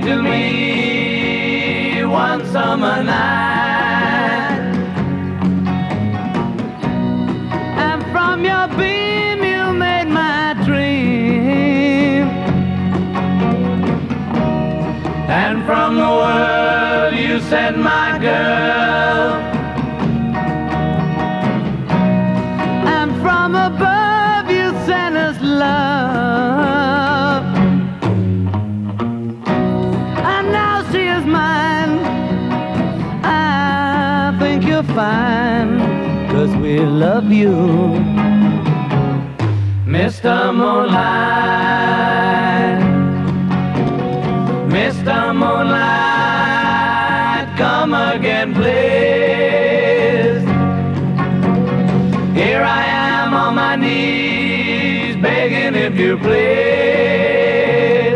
to me one summer night, and from your beam you made my dream, and from the world you sent my girl, and from above you sent us love, and now she is mine. I think you're fine, 'cause we love you, Mr. Moonlight. Mr. Moonlight, come again, please. Here I am on my knees, begging if you please.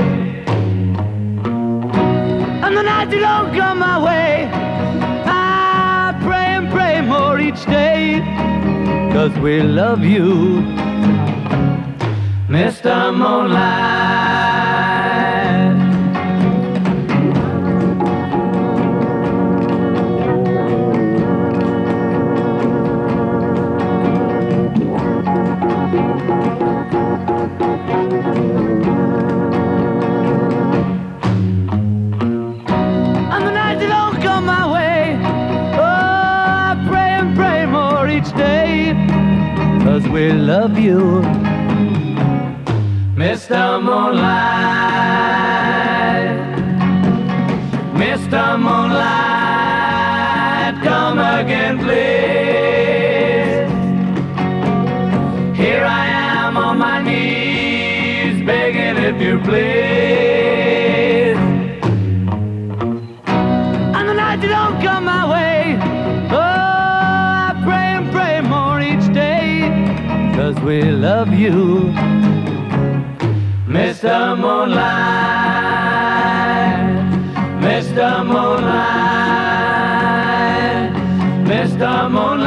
And the night you don't come my way, I pray and pray more each day, 'cause we love you, Mr. Moonlight. And the night you don't come my way, oh, I pray and pray more each day, 'cause we love you, Mr. Moonlight. Mr. Moonlight, come again, please. Here I am on my knees, begging if you please. And the night you don't come my way, oh, I pray and pray more each day, 'cause we love you, Mr. Moonlight. Mr. Moonlight. Mr. Moonlight.